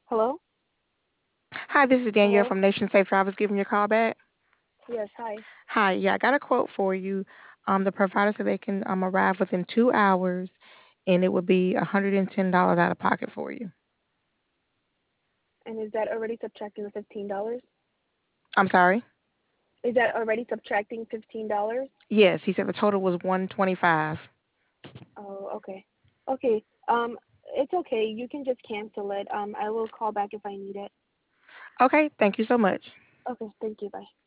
Hello? Hi, this is Danielle Hello? from Nation Safe Drivers giving you a call back. Yes, hi. Hi, yeah, I got a quote for you. The provider said they can arrive within 2 hours, and it would be $110 out of pocket for you. And is that already subtracting the $15? I'm sorry. Is that already subtracting $15? Yes, he said the total was 125. Oh, okay. Okay. It's okay. You can just cancel it. I will call back if I need it. Okay, thank you so much. Okay, thank you. Bye.